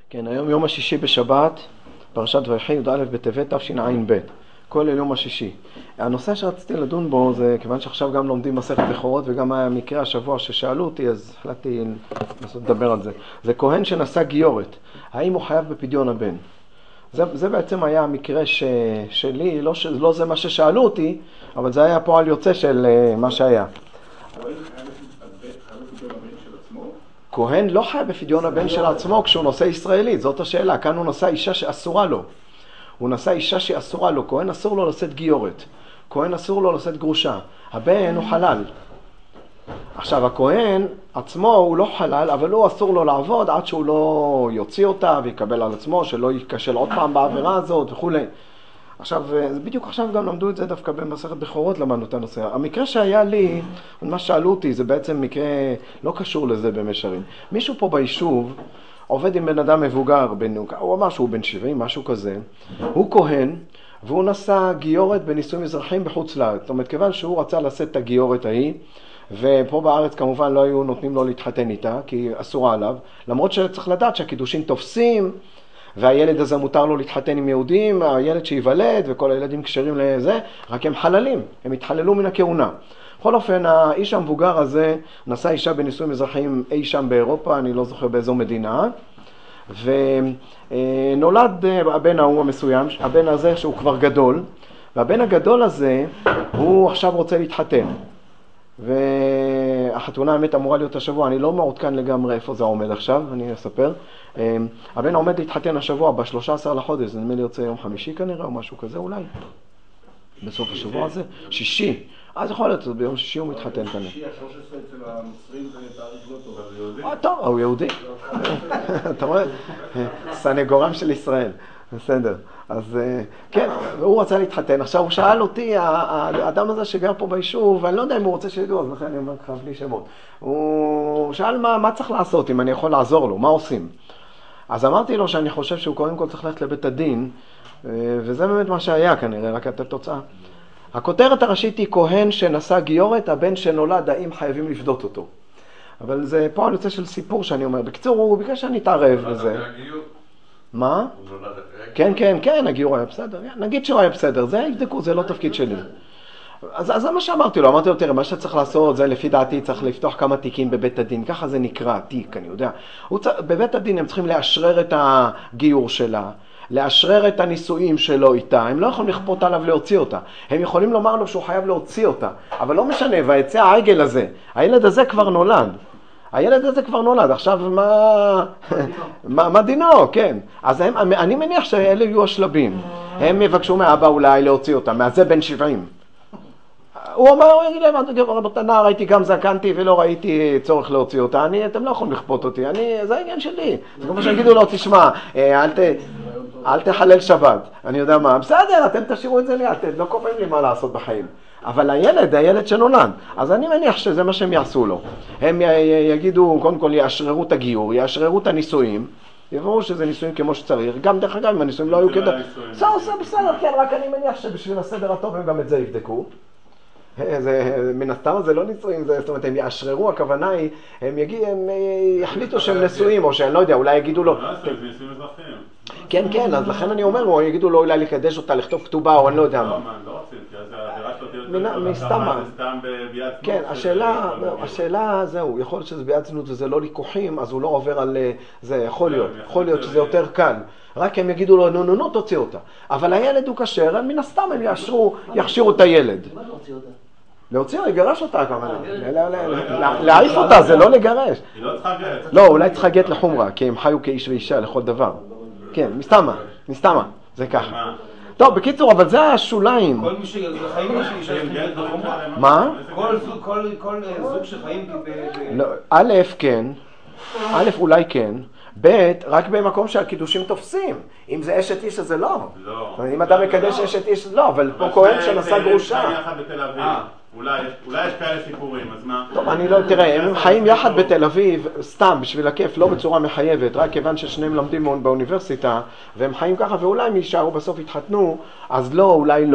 כן, היום יום השישי בשבת, פרשת ויחי, י"א בטבת תשע"ב, כל יום השישי. הנושא שרציתי לדון בו זה, כיוון שעכשיו גם לומדים מסכת בכורות וגם היה מקרה השבוע ששאלו אותי, אז החלטתי לנסות לדבר על זה. זה כהן שנשא גיורת, האם הוא חייב בפדיון הבן? זה בעצם היה המקרה שלי, לא זה מה ששאלו אותי, אבל זה היה פועל יוצא של מה שהיה. כהן לא חי בפדיון הבן של עצמו כשהוא נושא ישראלית, זאת השאלה. כאן הוא נושא אישה שאסורה לו. הוא נושא אישה שאסורה לו. כהן אסור לו לשאת גיורת. כהן אסור לו לשאת גרושה. הבן הוא חלל. עכשיו, הכהן עצמו הוא לא חלל, אבל הוא אסור לו לעבוד עד שהוא לא יוציא אותה ויקבל על עצמו, שלא ייכשל עוד פעם בעבירה הזאת וכו'. עכשיו, בדיוק עכשיו גם למדו את זה דווקא במסכת בכורות, למדנו את הנושא. המקרה שהיה לי, מה שאלו אותי, זה בעצם מקרה לא קשור לזה במישרין. מישהו פה ביישוב עובד עם בן אדם מבוגר, הוא אמר שהוא בן 70, משהו כזה. הוא כהן, והוא נשא גיורת בנישואים אזרחיים בחוץ לארץ. זאת אומרת, כיוון שהוא רצה לשאת את הגיורת ההיא, ופה בארץ כמובן לא היו נותנים לו להתחתן איתה, כי אסורה עליו, למרות שצריך לדעת שהקידושים תופסים, והילד הזה מותר לו להתחתן עם יהודים, הילד שיוולד וכל הילדים קשרים לזה, רק הם חללים, הם התחללו מן הכהונה. בכל אופן, האיש המבוגר הזה נשא אישה בנישואים אזרחיים אי שם באירופה, אני לא זוכר באיזו מדינה, ונולד הבן ההוא המסוים, הבן הזה שהוא כבר גדול, והבן הגדול הזה הוא עכשיו רוצה להתחתן. והחתונה האמת אמורה להיות השבוע, אני לא מעודכן לגמרי איפה זה עומד עכשיו, אני אספר. הבן עומד להתחתן השבוע ב-13 לחודש, זה נדמה לי יוצא יום חמישי כנראה או משהו כזה אולי, בסוף השבוע הזה, שישי, אז יכול להיות, ביום שישי הוא מתחתן כנראה. שישי, ה-13 אצל הנוצרים זה תאריך לא טוב, אבל יהודי? טוב, הוא יהודי, אתה רואה? סנגורם של ישראל. בסדר, אז כן, והוא רצה להתחתן. עכשיו הוא שאל אותי, האדם הזה שגר פה ביישוב, ואני לא יודע אם הוא רוצה שידעו, אז לכן אני אומר לך בלי שמות. הוא שאל מה צריך לעשות, אם אני יכול לעזור לו, מה עושים? אז אמרתי לו שאני חושב שהוא קודם כל צריך ללכת לבית הדין, וזה באמת מה שהיה כנראה, רק את התוצאה. הכותרת הראשית היא כהן שנשא גיורת, הבן שנולד, האם חייבים לפדות אותו. אבל זה פועל יוצא של סיפור שאני אומר. בקיצור, הוא ביקש שאני אתערב בזה. מה? כן, כן, כן, הגיור היה בסדר. נגיד שהוא היה בסדר, זה יבדקו, זה לא תפקיד שלי. אז זה מה שאמרתי לו, אמרתי לו, תראה, מה שצריך לעשות, זה לפי דעתי צריך לפתוח כמה תיקים בבית הדין, ככה זה נקרא, תיק, אני יודע. בבית הדין הם צריכים לאשרר את הגיור שלה, לאשרר את הנישואים שלו איתה, הם לא יכולים לכפות עליו להוציא אותה. הם יכולים לומר לו שהוא חייב להוציא אותה, אבל לא משנה, ויצא העגל הזה, הילד הזה כבר נולד. הילד הזה כבר נולד, עכשיו מה דינו, כן. אז אני מניח שאלה יהיו השלבים. הם יבקשו מאבא אולי להוציא אותם, מהזה בן 70. הוא אומר, הוא יגיד להם, נער, הייתי גם זקנתי ולא ראיתי צורך להוציא אותה, אתם לא יכולים לכפות אותי, זה העניין שלי. זה כמו שיגידו לו, תשמע, אל תחלל שבת. אני יודע מה, בסדר, אתם תשאירו את זה לי, אתם לא קובעים לי מה לעשות בחיים. אבל הילד שנולד, אז אני מניח שזה מה שהם יעשו לו. הם יגידו, קודם כל יאשררו את הגיור, יאשררו את הנישואים, יבואו שזה נישואים כמו שצריך, גם דרך אגב אם הנישואים לא היו כדאי. בסדר, כן, רק אני מניח שבשביל הסדר הטוב הם גם את זה יבדקו. מן הסתם זה לא נישואים, זאת אומרת, הם יאשררו, הכוונה היא, הם יחליטו שהם נשואים, או שאני לא יודע, אולי יגידו לו... כן, כן, אז לכן אני אומר, או יגידו לו אולי לקדש אותה, לכתוב כתובה, או אני לא יודע מה. לא רוצים, כי אז העבירה שלו תהיה... מסתמה. זה סתם בביאת זנות. כן, השאלה, זהו, יכול להיות שזה ביאת זנות וזה לא ליקוחים, אז הוא לא עובר על זה, יכול להיות שזה יותר קל. רק הם יגידו לו, נו, תוציא אותה. אבל הילד הוא כשר, מן הסתם הם יכשירו את הילד. מה להוציא אותה? להוציא, לגרש אותה כמובן. להעיף אותה, זה לא לגרש. היא לא צריכה גט. לא, אולי צריכה גט לחומרה, כי הם חיו כאיש ואישה לכל דבר. כן, מסתמה, זה ככה. טוב, בקיצור, אבל זה השוליים. כל מי שחיים אישה גט לחומרה? מה? כל זוג שחיים א', כן. א', אולי כן. ב', רק במקום שהקידושים תופסים. אם זה אשת איש, אז זה לא. לא. אם אתה מקדש אשת איש, לא, אבל פה כהן שנשא גרושה. אולי יש כאלה סיפורים, אז מה? טוב, אני לא, תראה, הם חיים יחד בתל אביב, סתם, בשביל הכיף, לא בצורה מחייבת, רק כיוון ששניהם למדים באוניברסיטה, והם חיים ככה, ואולי הם יישארו בסוף יתחתנו, אז לא, אולי לא.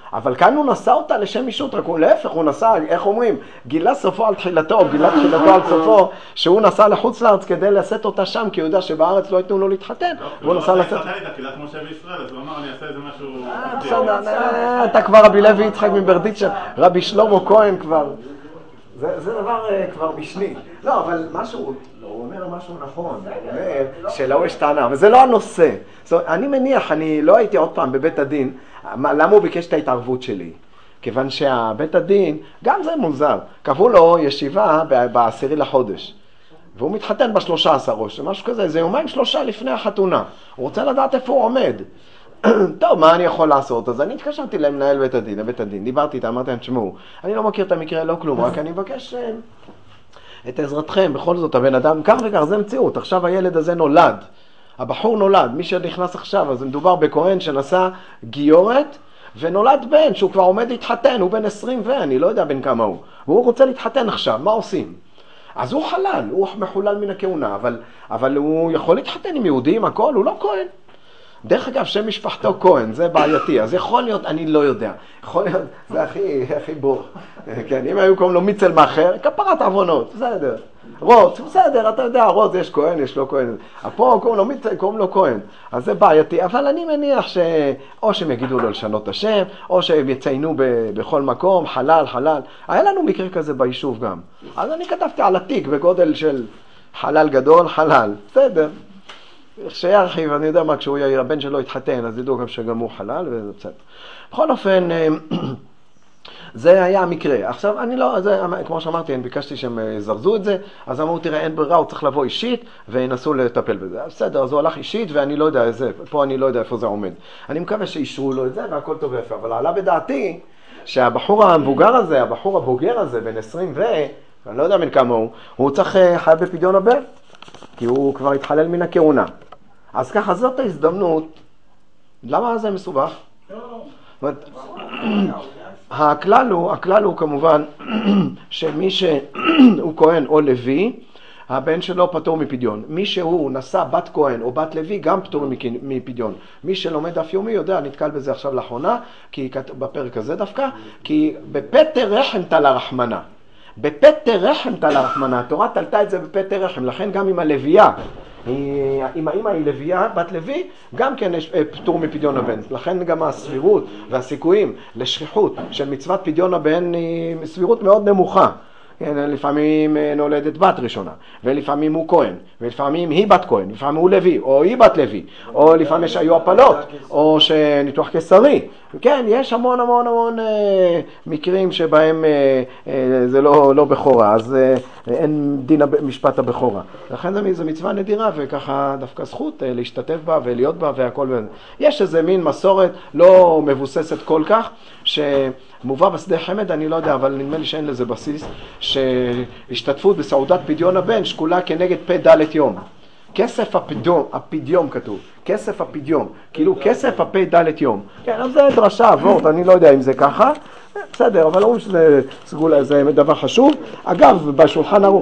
אבל כאן הוא נשא אותה לשם אישות, רק הוא להפך, הוא נשא, איך אומרים, גילה סופו על תחילתו, גילה תחילתו על סופו, שהוא נסע לחוץ לארץ כדי לשאת אותה שם, כי הוא יודע שבארץ לא ייתנו לו להתחתן, והוא נסע לשאת... לא, הוא לא התחתן איתה, קהילת משה בישראל, אז הוא אמר, אני אעשה איזה משהו... בסדר, אתה כבר רבי לוי יצחק מברדיצ'ה, רבי שלמה כהן כבר, זה דבר כבר משני. לא, אבל משהו, הוא אומר משהו נכון, הוא אומר שלא יש טענה, אבל זה לא הנושא. אני מניח, אני לא הייתי עוד פעם בבית הדין, למה הוא ביקש את ההתערבות שלי? כיוון שהבית הדין, גם זה מוזר, קבעו לו ישיבה ב10 לחודש, והוא מתחתן ב13 ראש, משהו כזה, זה יומיים 3 לפני החתונה, הוא רוצה לדעת איפה הוא עומד. טוב, מה אני יכול לעשות? אז אני התקשרתי למנהל בית הדין, לבית הדין, דיברתי איתה, אמרתי להם, תשמעו, אני לא מכיר את המקרה, לא כלום, רק אני מבקש את עזרתכם, בכל זאת הבן אדם, כך וכך, זה מציאות, עכשיו הילד הזה נולד, הבחור נולד, מי שנכנס עכשיו, אז מדובר בכהן שנשא גיורת, ונולד בן שהוא כבר עומד להתחתן, הוא בן 20 ואני לא יודע בן כמה הוא, והוא רוצה להתחתן עכשיו, מה עושים? אז הוא חלל, הוא מחולל מן הכהונה, אבל הוא יכול להתחתן עם יהודים, הכל, הוא לא כהן. דרך אגב, שם משפחתו כהן, זה בעייתי, אז יכול להיות, אני לא יודע, יכול להיות, זה הכי בור, כן, אם היו קוראים לו מיצל מאחר, כפרת עוונות, בסדר, רוט, בסדר, אתה יודע, רוט יש כהן, יש לא כהן, פה קוראים לו מיצל, קוראים לו כהן, אז זה בעייתי, אבל אני מניח או שהם יגידו לו לשנות את השם, או שהם יציינו בכל מקום, חלל, היה לנו מקרה כזה ביישוב גם, אז אני כתבתי על התיק בגודל של חלל גדול, חלל, בסדר. שירחיב, אני יודע מה, כשהוא הבן שלו התחתן, אז ידעו גם שגם הוא חלל, וזה בסדר. בכל אופן, זה היה המקרה. עכשיו, אני לא, זה, כמו שאמרתי, אני ביקשתי שהם יזרזו את זה, אז אמרו, תראה, אין ברירה, הוא צריך לבוא אישית, וינסו לטפל בזה. בסדר, אז הוא הלך אישית, ואני לא יודע איזה, פה אני לא יודע איפה זה עומד. אני מקווה שישרו לו את זה, והכל טוב ויפה. אבל עלה בדעתי, שהבחור המבוגר הזה, הבחור הבוגר הזה, בן 20 אני לא יודע מן כמה הוא צריך חי בפדיון הבן, כי הוא כבר התחלל מן הכהונה. אז ככה, זאת ההזדמנות. למה זה מסובך? הכלל הוא כמובן שמי שהוא כהן או לוי, הבן שלו פטור מפדיון. מי שהוא נשא בת כהן או בת לוי גם פטור מפדיון. מי שלומד דף יומי יודע, נתקל בזה עכשיו לאחרונה, בפרק הזה דווקא, כי בפטר רחם תלה רחמנה. בפטר רחם תלה רחמנה, התורה תלתה את זה בפטר רחם, לכן גם עם הלוויה, אם האמא היא לוויה, בת לוי, גם כן יש פטור מפדיון הבן. לכן גם הסבירות והסיכויים לשכיחות של מצוות פדיון הבן היא סבירות מאוד נמוכה. לפעמים נולדת בת ראשונה, ולפעמים הוא כהן, ולפעמים היא בת כהן, לפעמים הוא לוי, או היא בת לוי, או לפעמים שהיו הפלות, או שניתוח קיסרי. כן, יש המון מקרים שבהם זה לא בכורה, אז אין דין משפט הבכורה. לכן זו מצווה נדירה, וככה דווקא זכות להשתתף בה ולהיות בה והכל. יש איזה מין מסורת לא מבוססת כל כך, שמובא בשדה חמד, אני לא יודע, אבל נדמה לי שאין לזה בסיס, שהשתתפות בסעודת פדיון הבן שקולה כנגד פ' יום. כסף הפדיום כתוב, כסף הפדיום, כאילו כסף הפ' יום. כן, אז זה דרשה, עבורת, אני לא יודע אם זה ככה, בסדר, אבל אומרים שזה סגולה, זה דבר חשוב. אגב, בשולחן ערוך.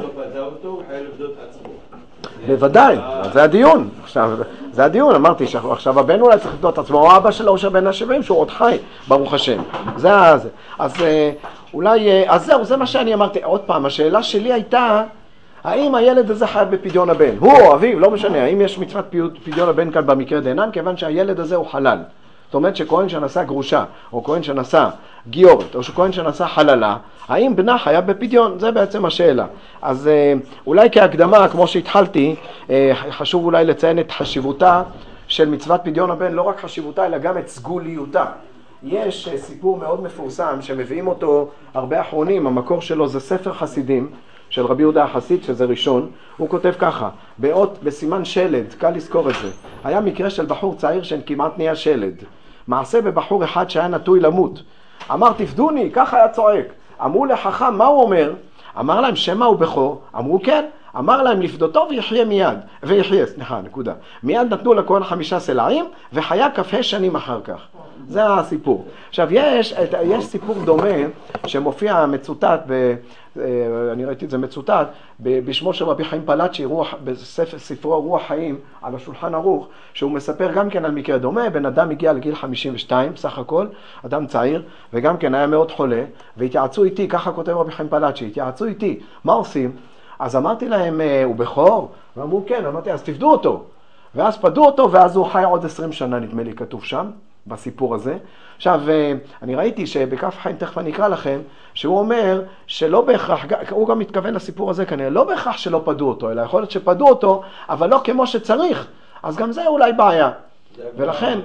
בוודאי, זה הדיון. עכשיו, זה הדיון, אמרתי שעכשיו הבן אולי צריך לבדות את עצמו, או אבא שלו שבן ה-70 שהוא עוד חי, ברוך השם. זה. אז אולי, אז זהו, זה מה שאני אמרתי. עוד פעם, השאלה שלי הייתה, האם הילד הזה חי בפדיון הבן? הוא או אביו, לא משנה, האם יש מצוות פדיון הבן כאן במקרה דנן, כיוון שהילד הזה הוא חלל. זאת אומרת שכהן שנשא גרושה, או כהן שנשא גיורת, או שכהן שנשא חללה, האם בנה חייב בפדיון? זה בעצם השאלה. אז אולי כהקדמה, כמו שהתחלתי, חשוב אולי לציין את חשיבותה של מצוות פדיון הבן, לא רק חשיבותה, אלא גם את סגוליותה. יש סיפור מאוד מפורסם שמביאים אותו הרבה אחרונים, המקור שלו זה ספר חסידים, של רבי יהודה החסיד, שזה ראשון. הוא כותב ככה, בסימן שלד, קל לזכור את זה. היה מקרה של בחור צעיר שכמעט נהיה שלד. מעשה בבחור אחד שהיה נטוי למות. אמר, תפדוני, ככה היה צועק. אמרו לחכם, מה הוא אומר? אמר להם, שמה הוא בכור? אמרו, כן. אמר להם לפדותו ויחיה נקודה. מיד נתנו לכהן 5 סלעים, וחיה כ"ה שנים אחר כך. זה הסיפור. עכשיו, יש סיפור דומה שמופיע מצוטט, אני ראיתי את זה מצוטט, בשמו של רבי חיים פלאצ'י, בספרו רוח חיים, על השולחן ערוך, שהוא מספר גם כן על מקרה דומה. בן אדם הגיע לגיל 52, סך הכל, אדם צעיר, וגם כן היה מאוד חולה, והתייעצו איתי, ככה כותב רבי חיים פלאצ'י, התייעצו איתי, מה עושים? אז אמרתי להם, הוא בכור? ואמרו כן, אמרתי, אז תפדו אותו. ואז פדו אותו, ואז הוא חי עוד 20 שנה, נדמה לי, כתוב שם, בסיפור הזה. עכשיו, אני ראיתי שבכף חיים, תכף אני אקרא לכם, שהוא אומר שלא בהכרח, הוא גם מתכוון לסיפור הזה כנראה, לא בהכרח שלא פדו אותו, אלא יכול להיות שפדו אותו, אבל לא כמו שצריך. אז גם זה אולי בעיה. ולכן,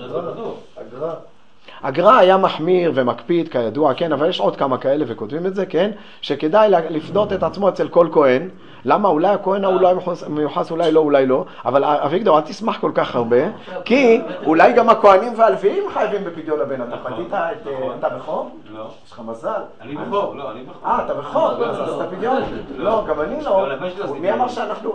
הגר"א היה מחמיר ומקפיד כידוע, כן, אבל יש עוד כמה כאלה וכותבים את זה, כן, שכדאי לפדות את עצמו אצל כל כהן. למה? אולי הכהן אולי מיוחס, אולי לא, אולי לא, אבל אביגדור, אל תשמח כל כך הרבה, כי אולי גם הכהנים והלוויים חייבים בפדיון הבן. אתה פדית אתה בכור? לא. יש לך מזל. אני בכור, לא, אני בכור. אתה בכור, אז אתה פדיון? לא, גם אני לא. מי אמר שאנחנו,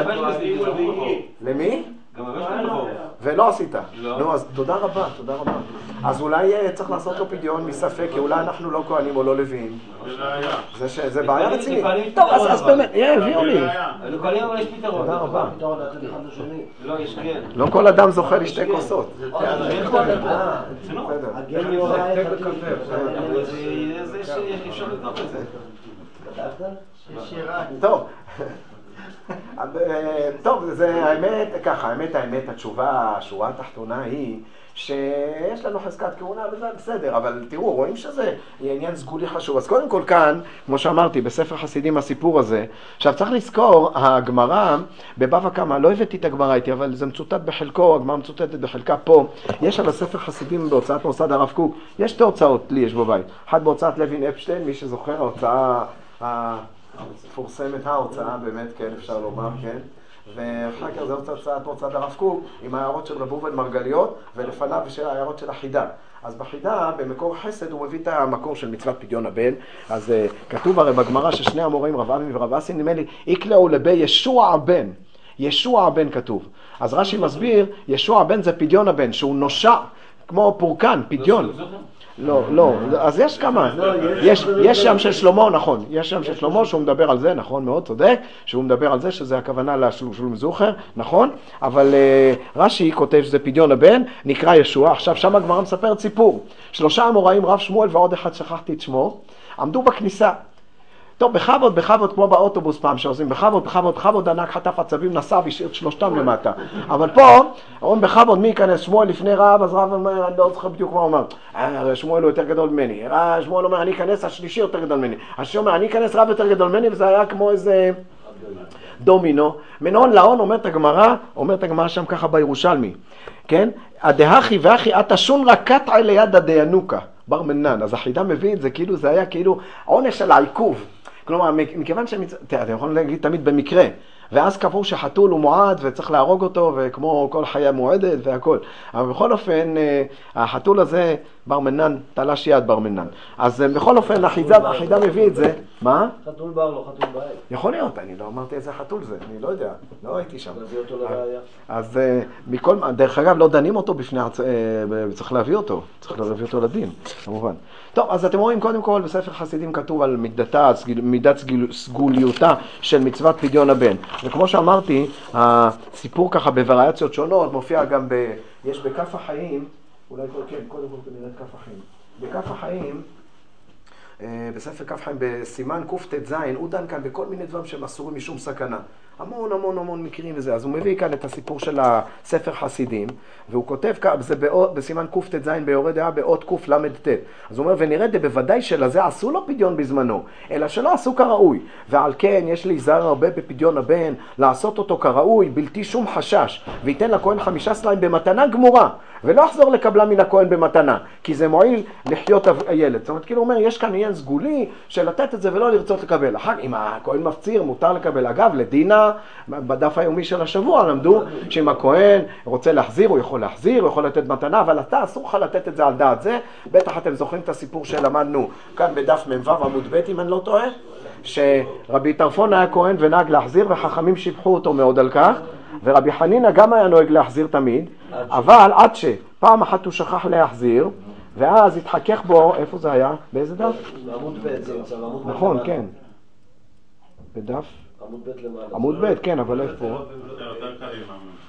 למי? גם הבן שלי בכור. ולא עשית. לא. נו, אז תודה רבה, תודה רבה. אז אולי צריך לעשות לו פדיון מספק, כי אולי אנחנו לא כהנים או לא לוויים. זה בעיה רצינית. טוב, אז באמת, הביאו לי. לכהנים אבל יש פתרון. תודה רבה. לא, יש כן. לא כל אדם זוכה לשתי כוסות. זה שאפשר לבדוק את זה. טוב. טוב, זה האמת, ככה, האמת, התשובה, השורה התחתונה היא שיש לנו חזקת כהונה וזה בסדר, אבל תראו, רואים שזה עניין סגולי חשוב. אז קודם כל כאן, כמו שאמרתי, בספר חסידים הסיפור הזה, עכשיו צריך לזכור, הגמרא בבבא קמא, לא הבאתי את הגמרא איתי, אבל זה מצוטט בחלקו, הגמרא מצוטטת בחלקה פה, יש על הספר חסידים בהוצאת מוסד הרב קוק, יש 2 הוצאות, לי יש בבית, אחת בהוצאת לוין אפשטיין, מי שזוכר, ההוצאה מפורסמת, ההוצאה באמת, כן, אפשר לומר, כן, ואחר כך זה הוצאת מוסד הרב קוק עם ההערות של רב ראובן מרגליות, ולפניו של ההערות של החידה. אז בחידה, במקור חסד, הוא מביא את המקור של מצוות פדיון הבן. אז כתוב הרי בגמרא ששני המוראים, רב עמי ורב אסי, נדמה לי, יקלעו לבי ישוע הבן. ישוע הבן כתוב. אז רש"י מסביר, ישוע הבן זה פדיון הבן, שהוא נושע כמו פורקן, פדיון. לא, אז יש כמה, יש שם של שלמה, נכון, יש שם של שלמה שהוא מדבר על זה, נכון מאוד, צודק, שהוא מדבר על זה שזה הכוונה לשלום זוכר, נכון, אבל רש"י כותב שזה פדיון הבן, נקרא ישוע. עכשיו שם הגמרא מספר סיפור, 3 אמוראים, רב שמואל ועוד אחד שכחתי את שמו, עמדו בכניסה. טוב, בכבוד, כמו באוטובוס פעם שעושים, בכבוד, ענק חטף עצבים, נסע והשאיר את 3 למטה. אבל פה, אומרים בכבוד, מי ייכנס? שמואל לפני רב, אז רב אומר, אני לא זוכר בדיוק מה הוא אומר. שמואל הוא יותר גדול ממני. שמואל אומר, אני אכנס, השלישי יותר גדול ממני. השלישי אומר, אני אכנס רב יותר גדול ממני, וזה היה כמו איזה דומינו. מנהון להון, אומרת הגמרא שם ככה בירושלמי. כן? הדהכי ואחי, התשון רקטע ליד הדיינוקה, בר מנן. אז החידה מביא את זה, כאילו זה היה כאילו עונש על העיכוב. כלומר, מכיוון אתם יכולים להגיד תמיד במקרה, ואז קבעו שחתול הוא מועד וצריך להרוג אותו, וכמו כל חיה מועדת והכל. אבל בכל אופן, החתול הזה, בר מנן, תלש יד בר מנן. אז בכל אופן, החידה מביא את זה. מה? חתול בר, לא חתול בית. יכול להיות, אני לא אמרתי איזה חתול זה, אני לא יודע, לא הייתי שם. להביא אותו לראיה. אז דרך אגב, לא דנים אותו בפני, צריך להביא אותו לדין, כמובן. טוב, אז אתם רואים, קודם כל, בספר חסידים כתוב על מידת סגוליותה של מצוות פדיון הבן. וכמו שאמרתי, הסיפור ככה בווריאציות שונות, מופיע גם יש בכף החיים, אולי כן, קודם כל נראה את כף החיים. בכף החיים, בספר כף חיים, בסימן קט"ז, הוא דן כאן בכל מיני דברים שהם אסורים משום סכנה. המון מקרים וזה. אז הוא מביא כאן את הסיפור של הספר חסידים, והוא כותב כאן, זה בסימן קט"ז ביורה דעה באות קל"ט. אז הוא אומר, ונראה בוודאי שלזה עשו לו פדיון בזמנו, אלא שלא עשו כראוי. ועל כן יש להיזהר הרבה בפדיון הבן, לעשות אותו כראוי, בלתי שום חשש, וייתן לכהן 5 סלעים במתנה גמורה, ולא יחזור לקבלה מן הכהן במתנה, כי זה מועיל לחיות הילד. זאת אומרת, כאילו הוא אומר, יש כאן עניין סגולי של לתת את זה ולא לרצות לקבל. אחר אם הכהן מפציר, מותר לקבל. אגב, לדינה בדף היומי של השבוע למדו שאם הכהן רוצה להחזיר, הוא יכול להחזיר, הוא יכול לתת מתנה, אבל אתה אסור לך לתת את זה על דעת זה. בטח אתם זוכרים את הסיפור שלמדנו כאן בדף מ"ו עמוד ב' אם אני לא טועה, שרבי טרפון היה כהן ונהג להחזיר וחכמים שיבחו אותו מאוד על כך, ורבי חנינא גם היה נוהג להחזיר תמיד, אבל עד שפעם אחת הוא שכח להחזיר, ואז התחכך בו, איפה זה היה? באיזה דף? עמוד ב' זה נמצא, עמוד ב' נכון, למעלה. כן. בדף? עמוד ב' למעלה. עמוד ב', כן, אבל איפה? יותר קלים,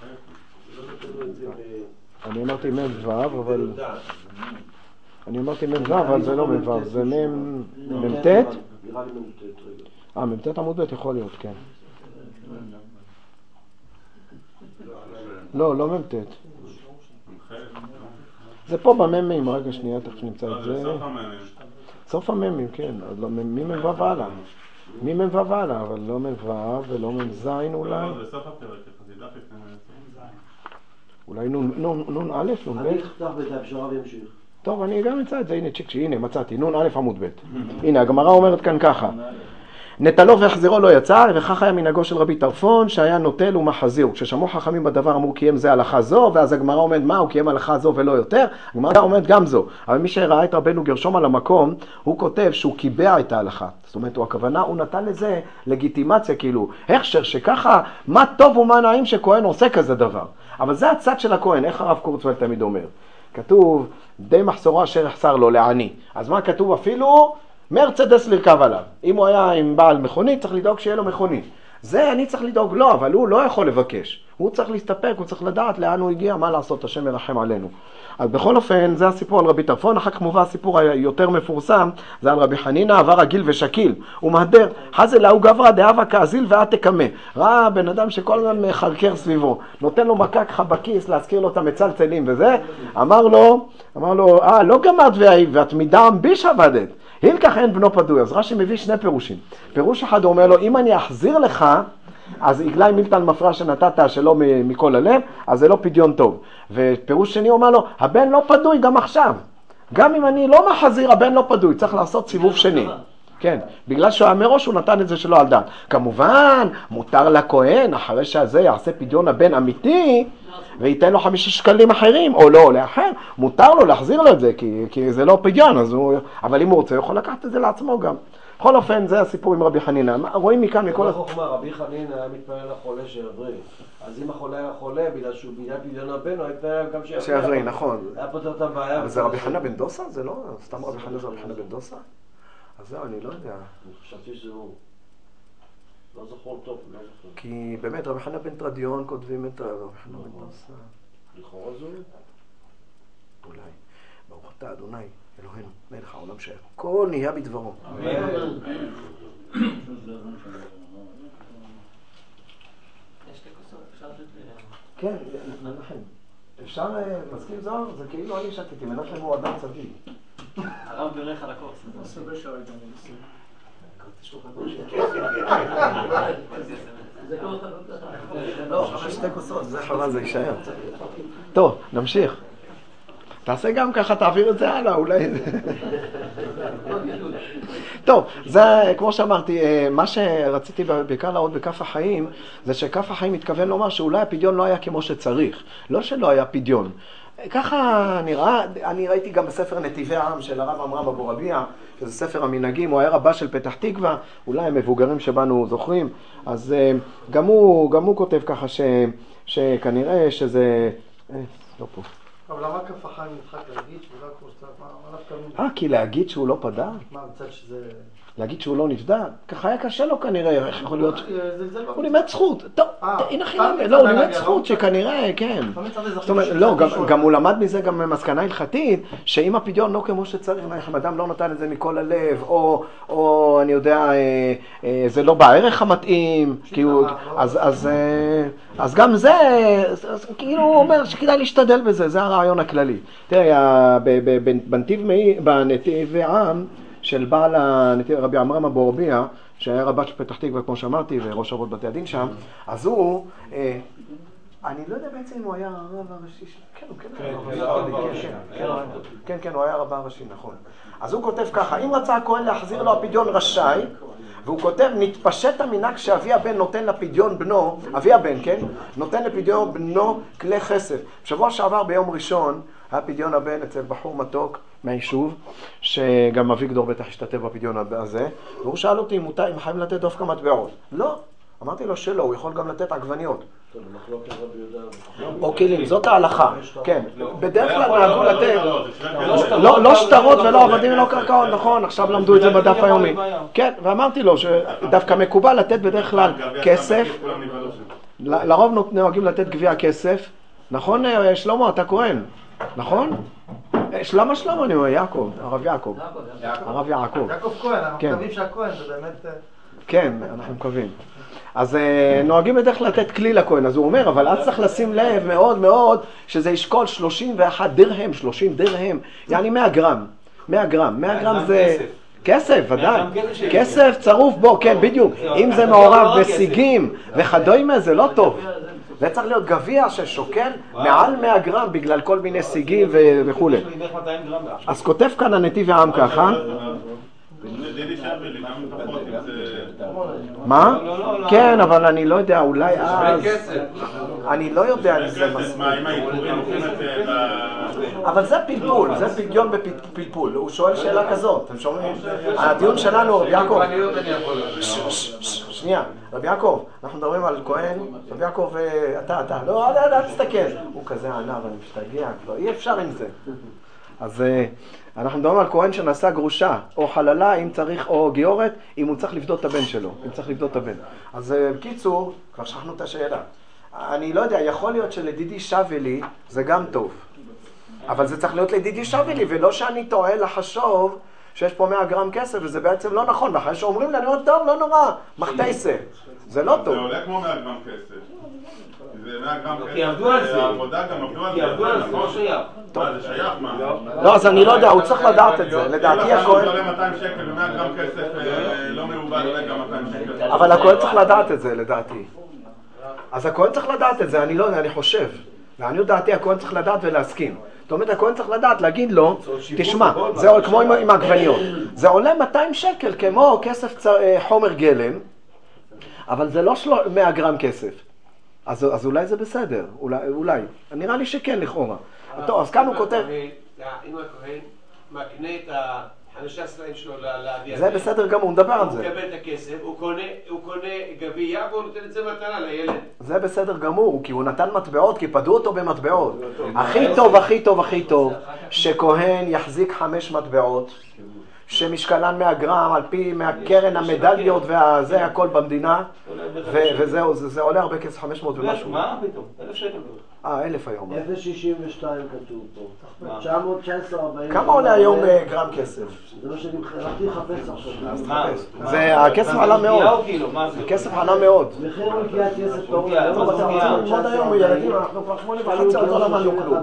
אני אמרתי מ"ו, אבל... אני אמרתי מ"ו, אבל זה לא מ"ו, זה מ"ט? נראה לי מ"ט, רגע. מ"ט עמוד ב' יכול להיות, כן. לא, לא מ"ט. זה פה במ"מים, רגע שנייה, תכף נמצא את זה. סוף המ"מים, כן, ממ"ו הלאה. ממ"ו הלאה, אבל לא מ"ו ולא מ"ז אולי. זה סוף הפרק, חסידה לפני... אולי נון א', נון ב'. אני אכתב בדף שרה וימשיך. טוב, אני גם אמצא את זה, הנה צ'יקשי, הנה מצאתי, נון א' עמוד ב'. הנה, הגמרא אומרת כאן ככה. נטלו והחזירו לא יצא, וכך היה מנהגו של רבי טרפון, שהיה נוטל ומחזיר. כששמעו חכמים בדבר אמרו קיים זה הלכה זו, ואז הגמרא אומרת מה, הוא קיים הלכה זו ולא יותר? הגמרא אומרת גם זו. אבל מי שראה את רבנו גרשום על המקום, הוא כותב שהוא קיבע את ההלכה. זאת אומרת, הכוונה, הוא נתן לזה לגיטימציה, כאילו, הכשר שככה, מה טוב ומה נעים שכהן עושה כזה דבר. אבל זה הצד של הכהן, איך הרב קורצוויל תמיד אומר? כתוב, די מחסורו אשר יחסר לו לעני. אז מה כתוב אפילו? מרצדס לרכב עליו. אם הוא היה עם בעל מכונית, צריך לדאוג שיהיה לו מכונית. זה אני צריך לדאוג לו, אבל הוא לא יכול לבקש. הוא צריך להסתפק, הוא צריך לדעת לאן הוא הגיע, מה לעשות, השם מרחם עלינו. אז בכל אופן, זה הסיפור על רבי טרפון. אחר כך מובא הסיפור היותר מפורסם, זה על רבי חנינא, עבר רגיל ושקיל. הוא מהדר, חזל להוא גברא דהבה כאזיל ואת תקמה. ראה בן אדם שכל הזמן מחרקר סביבו, נותן לו מכה ככה בכיס, להזכיר לו את המצלצלים וזה. אמר לו, לא גמרת ואת מדם ביש עבדת. הילקח אין בנו פדוי. אז רש"י מביא שני פירושים. פירוש אחד אומר לו, אם אני אחזיר לך, אז יגלי מילתא מפרע שנתת שלא מכל הלב, אז זה לא פדיון טוב. ופירוש שני אומר לו, הבן לא פדוי גם עכשיו. גם אם אני לא מחזיר, הבן לא פדוי. צריך לעשות סיבוב שני. כן, בגלל שהמראש הוא נתן את זה שלא על דעת. כמובן, מותר לכהן, אחרי שזה יעשה פדיון הבן אמיתי, וייתן לו 5 שקלים אחרים, או לא, לאחר, מותר לו להחזיר לו את זה, כי זה לא פדיון, אבל אם הוא רוצה, הוא יכול לקחת את זה לעצמו גם. בכל אופן, זה הסיפור עם רבי חנינא. רואים מכאן מכל... חוכמה, רבי חנינא היה מתפלל לחולה שיבריא. אז אם החולה היה חולה, בגלל שהוא בגלל פדיון הבן, הוא היה מתפלל גם שיבריא, נכון. היה פותר את הבעיה. אבל זה רבי חנינא בן דוסה? זה לא? סתם רבי חנינא זה רבי חנינא בן דוסה? אז זהו, אני לא יודע. אני חשבתי שזה הוא. לא זכור טוב, לא זכור. כי באמת, רבי חנינא בן תרדיון כותבים את רבי חנינא בן דוסה. לכאורה זו? אולי. ברוך אתה אדוני, אלוהינו, מלך העולם שהכל נהיה בדברו. כן, מנחם. אפשר, מסכים זוהר? זה כאילו אני שתיתי, מנחם הוא אדם צדיק. הרב בירך על הכוס. סבא שעה גם עושים. לא, שתי כוסות, זה חבל, זה יישאר. טוב, נמשיך. תעשה גם ככה, תעביר את זה הלאה, אולי... טוב, זה, כמו שאמרתי, מה שרציתי בעיקר להראות בכף החיים, זה שכף החיים מתכוון לומר שאולי הפדיון לא היה כמו שצריך. לא שלא היה פדיון. ככה נראה, אני ראיתי גם בספר נתיבי העם של הרב עמרם אבו רביע, שזה ספר המנהגים, הוא היה רבה של פתח תקווה, אולי המבוגרים שבנו זוכרים, אז גם הוא כותב ככה שכנראה שזה... לא פה. אבל למה כף החיים נדחק להגיד שהוא לא כמו שצריך? כי להגיד שהוא לא פדה? מה, מצד שזה... להגיד שהוא לא נפדה? ככה היה קשה לו כנראה, איך יכול להיות? הוא לימד זכות. טוב, הנה חינם, לא, הוא לימד זכות שכנראה, כן. זאת אומרת, לא, גם הוא למד מזה גם מסקנה הלכתית, שאם הפדיון לא כמו שצריך, אם אדם לא נותן את זה מכל הלב, או אני יודע, זה לא בערך המתאים, אז גם זה, כאילו הוא אומר שכדאי להשתדל בזה, זה הרעיון הכללי. תראה, בנתיב העם, של בעל רבי עמרם אבו רביע, שהיה רבה של פתח תקווה, כמו שאמרתי, וראש אבות בתי הדין שם, אז הוא, אני לא יודע בעצם אם הוא היה הרב הראשי, כן, הוא היה הרב הראשי, נכון. אז הוא כותב ככה, אם רצה הכהן להחזיר לו הפדיון רשאי, והוא כותב, נתפשט המנהג שאבי הבן נותן לפדיון בנו, אבי הבן, כן? נותן לפדיון בנו כלי כסף. בשבוע שעבר ביום ראשון, היה פדיון הבן אצל בחור מתוק מהיישוב, שגם אביגדור בטח השתתף בפדיון הזה, והוא שאל אותי אם חייבים לתת דווקא מטבעות. לא. אמרתי לו שלא, הוא יכול גם לתת עגבניות. או כלים, זאת ההלכה, כן. בדרך כלל נהגו לתת, לא שטרות ולא עבדים ולא קרקעות, נכון, עכשיו למדו את זה בדף היומי. כן, ואמרתי לו שדווקא מקובל לתת בדרך כלל כסף, לרוב נוהגים לתת גביע כסף, נכון שלמה, אתה כהן, נכון? למה שלמה אני אומר? יעקב, הרב יעקב. הרב יעקב. יעקב כהן, אנחנו מקווים שהכהן זה באמת... כן, אנחנו מקווים. אז נוהגים בדרך לתת כלי לכהן, אז הוא אומר, אבל אז צריך לשים לב מאוד מאוד שזה ישקול 31 דרהם, 30 דרהם, יעני 100 גרם. 100 גרם, 100 גרם זה... כסף, ודאי. כסף צרוף בו, כן, בדיוק. אם זה מעורב בסיגים וכדומה, זה לא טוב. זה צריך להיות גביע ששוקל מעל 100 גרם בגלל כל מיני סיגים וכו'. אז כותב כאן הנתיב העם ככה. מה? כן, אבל אני לא יודע, אולי אז... אני לא יודע אם זה מספיק. אבל זה פלפול, זה פדיון בפלפול. הוא שואל שאלה כזאת, אתם שומעים? הדיון שלנו, רבי יעקב... שנייה, רבי יעקב, אנחנו מדברים על כהן, רבי יעקב, אתה, לא, אל תסתכל. הוא כזה ענב, אני משתגע, אי אפשר עם זה. אז אנחנו מדברים על כהן שנשא גרושה, או חללה אם צריך, או גיורת, אם הוא צריך לפדות את הבן שלו, אם צריך לפדות את הבן. אז בקיצור, כבר שכחנו את השאלה. אני לא יודע, יכול להיות שלדידי שווה לי, זה גם טוב. אבל זה צריך להיות לדידי שווה לי, ולא שאני טועה לחשוב שיש פה 100 גרם כסף, וזה בעצם לא נכון. ואחרי שאומרים לי, אני אומר, טוב, לא נורא, מחתייסה. זה לא טוב. זה עולה כמו 100 גרם כסף. זה 100 גרם כסף. כי עבדו על זה. העבודה גם עבדו על זה. כי עבדו על זה, לא שייך. זה שייך מה? לא, אז אני לא יודע, הוא צריך לדעת את זה. לדעתי הכהן... הוא משלם 200 שקל ו100 גרם כסף לא מעובד, עולה גם 200 שקל. אבל הכהן צריך לדעת את זה, לדעתי. אז הכהן צריך לדעת את זה, אני לא יודע, אני חושב. לעניות דעתי, הכהן צריך לדעת ולהסכים. זאת אומרת, הכהן צריך לדעת, להגיד לו, תשמע, זה כמו עם העגבניות. זה עולה 200 שקל כמו כסף חומר גלם, אבל זה לא 100 גרם כסף. אז אולי זה בסדר, אולי. נראה לי שכן לכאורה. טוב, אז כאן הוא כותב... אם הכהן מקנה את ה5 סלעים שלו לאבי הזה. זה בסדר גמור, הוא מדבר על זה. הוא מקבל את הכסף, הוא קונה גביע והוא נותן את זה מתנה לילד. זה בסדר גמור, כי הוא נתן מטבעות, כי פדו אותו במטבעות. הכי טוב, שכהן יחזיק 5 מטבעות, שמשקלן 100 גרם, על פי מהקרן המדליות והזה הכל במדינה, וזהו, זה עולה הרבה כסף, 500 ומשהו. מה פתאום? 1,000 שקל. 1,000 היום. 0.62 כתוב פה. 919.40. כמה עולה היום גרם כסף? זה מה שאני הלכתי לחפש עכשיו. הכסף עלה מאוד. הכסף עלה מאוד. מחיר מלקיית כסף טוב. עוד היום ילדים, אנחנו כבר 8.5 עוד לא למדנו כלום.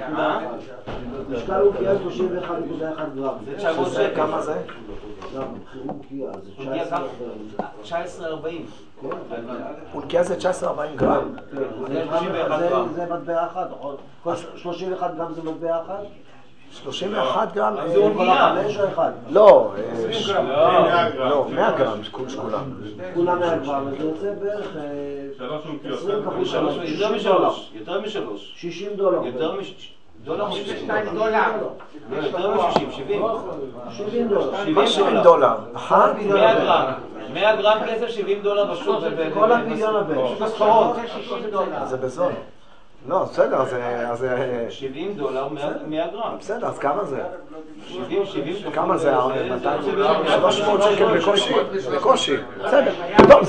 משקל מלקייה 31.1 גרם. שזה כמה זה? לא, מחיר מלקייה זה 19.40. מלקייה זה 19.40 גרם. זה מטבע אחד, נכון? 31 גרם זה מטבע אחד? 31 גרם? זה כל החמש או אחד? לא, 100 גרם, כולם. כולם 100 גרם, אז זה יוצא בערך 20 כפול 3, יותר מ-3. 60 דולר. יותר דולר 62 דולר. יותר מ-60, 70. 70 דולר. 70 דולר. 100 גרם. 100 גרם כסף, 70 דולר בשוק. כל הפדיון הבן. זה בזול. לא, בסדר, אז... 70 דולר, 100 גרם. בסדר, אז כמה זה? 70. כמה זה? 300 שקל בקושי. בסדר. טוב,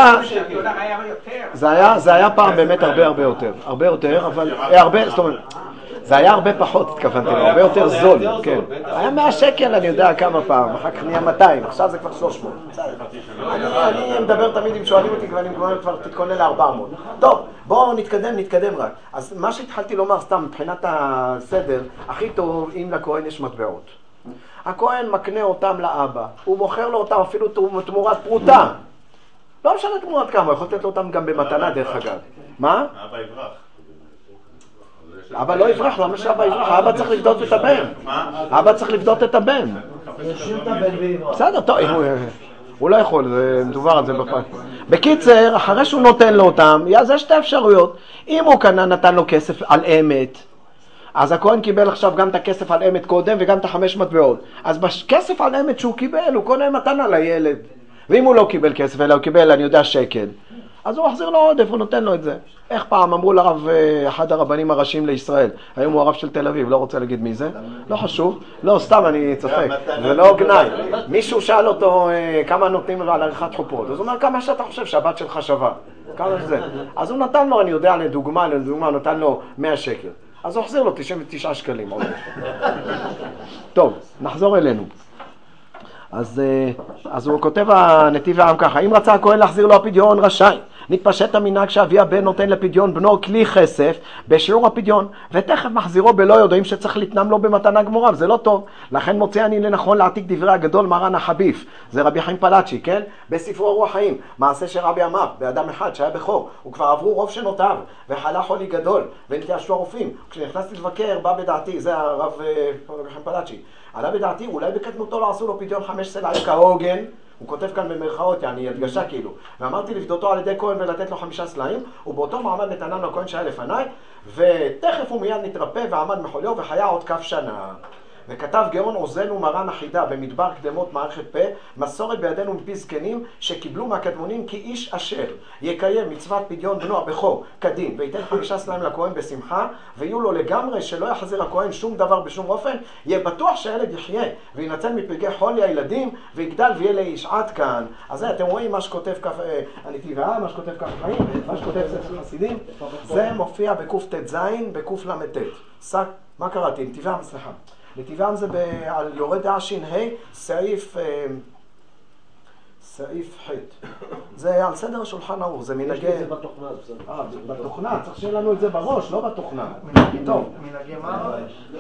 זה היה פעם באמת הרבה יותר. הרבה יותר, אבל... זאת אומרת... זה היה הרבה פחות, התכוונתי, הרבה יותר זול, כן. היה 100 שקל, אני יודע כמה פעם, אחר כך נהיה 200, עכשיו זה כבר 300. אני מדבר תמיד אם שואלים אותי, ואני כבר תתכונן ל-400. טוב, בואו נתקדם רק. אז מה שהתחלתי לומר, סתם, מבחינת הסדר, הכי טוב אם לכהן יש מטבעות. הכהן מקנה אותם לאבא, הוא מוכר לו אותם אפילו תמורת פרוטה. לא משנה תמורת כמה, יכול לתת לו אותם גם במתנה דרך אגב. מה? אבא יברח. אבא לא יברח, למה שאבא יברח? האבא צריך לבדות את הבן. האבא צריך לבדות את הבן. ישאיר את הבן ויברח. בסדר, טוב. הוא לא יכול, זה מדובר על זה בפעם. בקיצר, אחרי שהוא נותן לו אותם, אז יש שתי אפשרויות. אם הוא קנה, נתן לו כסף על אמת, אז הכהן קיבל עכשיו גם את הכסף על אמת קודם וגם את 5 מטבעות. אז בכסף על אמת שהוא קיבל, הוא קונה מתנה לילד. ואם הוא לא קיבל כסף, אלא הוא קיבל, אני יודע, שקל, אז הוא מחזיר לו עודף, הוא נותן לו את זה. איך פעם אמרו לרב, אחד הרבנים הראשיים לישראל, היום הוא הרב של תל אביב, לא רוצה להגיד מי זה, לא חשוב, לא, סתם אני צוחק, זה לא גנאי. מישהו שאל אותו כמה נותנים לו על עריכת חופות, אז הוא אומר, כמה שאתה חושב שהבת שלך שווה, כמה שזה. אז הוא נתן לו, אני יודע, לדוגמה, נתן לו 100 שקל. אז הוא החזיר לו 99 שקלים. טוב, נחזור אלינו. אז הוא כותב הנתיב העם ככה, אם רצה הכהן להחזיר לו הפדיון רשאי, נתפשט המנהג שאבי הבן נותן לפדיון בנו כלי כסף בשיעור הפדיון, ותכף מחזירו בלא יודעים שצריך לתנם לו במתנה גמורה, וזה לא טוב. לכן מוצא אני לנכון להעתיק דברי הגדול מרן החביף, זה רבי חיים פלאצ'י, כן? בספרו רוח חיים, מעשה שרבי אמר, באדם אחד שהיה בכור, וכבר עברו רוב שנותיו, וחלה חולי גדול, ונתיישבו הרופאים. כשנכנסתי לבקר, בא בדעתי, זה הרב רבי חיים פלאצ'י, עלה בדעתי, אולי בקטנותו לא עשו לו פדיון 5 סלעים כהוגן, הוא כותב כאן במרכאות, יעני הדגשה כאילו, ואמרתי לפדותו על ידי כהן ולתת לו 5 סלעים, ובאותו מעמד נתנם לכהן שהיה לפניי, ותכף הוא מיד נתרפא ועמד מחוליו וחיה עוד כף שנה. וכתב גאון עוזנו מרן החידה במדבר קדמות מערכת פה, מסורת בידינו מפי זקנים שקיבלו מהקדמונים כי איש אשר יקיים מצוות פדיון בנו הבכור כדין וייתן 5 סלעים לכהן בשמחה, ויהיו לו לגמרי שלא יחזיר הכהן שום דבר בשום אופן, יהיה בטוח שהילד יחיה וינצל מפגעי חולי הילדים ויגדל ויהיה לאיש. עד כאן. אז אתם רואים מה שכותב הנתיב העם, מה שכותב כף חיים, מה שכותב ספר חסידים, זה מופיע בקוף ט"ז בקוף ל"ט. מה קראתי? נתיב העם, סליחה. נתיב העם זה על יורד דעה ש"ה, סעיף ח'. זה על סדר השולחן ערוך, זה מנהגי... יש לי את זה בתוכנה, בסדר. בתוכנה, צריך שיהיה לנו את זה בראש, לא בתוכנה. טוב. מנהגי מה?